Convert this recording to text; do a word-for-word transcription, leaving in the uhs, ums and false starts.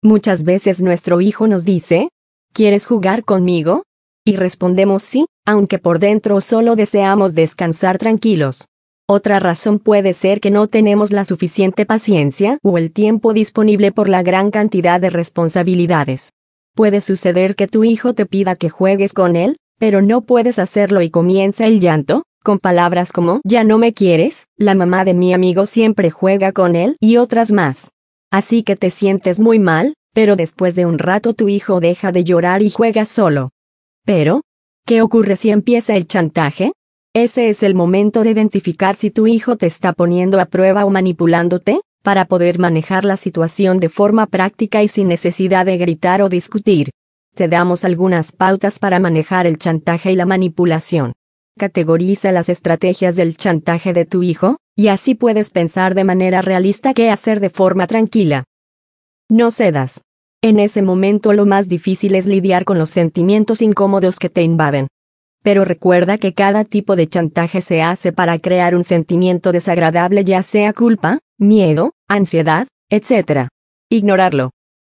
Muchas veces nuestro hijo nos dice, ¿quieres jugar conmigo? Y respondemos sí, aunque por dentro solo deseamos descansar tranquilos. Otra razón puede ser que no tenemos la suficiente paciencia o el tiempo disponible por la gran cantidad de responsabilidades. Puede suceder que tu hijo te pida que juegues con él, pero no puedes hacerlo y comienza el llanto, con palabras como «ya no me quieres», «la mamá de mi amigo siempre juega con él» y otras más. Así que te sientes muy mal, pero después de un rato tu hijo deja de llorar y juega solo. Pero, ¿qué ocurre si empieza el chantaje? Ese es el momento de identificar si tu hijo te está poniendo a prueba o manipulándote, para poder manejar la situación de forma práctica y sin necesidad de gritar o discutir. Te damos algunas pautas para manejar el chantaje y la manipulación. Categoriza las estrategias del chantaje de tu hijo, y así puedes pensar de manera realista qué hacer de forma tranquila. No cedas. En ese momento lo más difícil es lidiar con los sentimientos incómodos que te invaden. Pero recuerda que cada tipo de chantaje se hace para crear un sentimiento desagradable, ya sea culpa, miedo, ansiedad, etcétera. Ignorarlo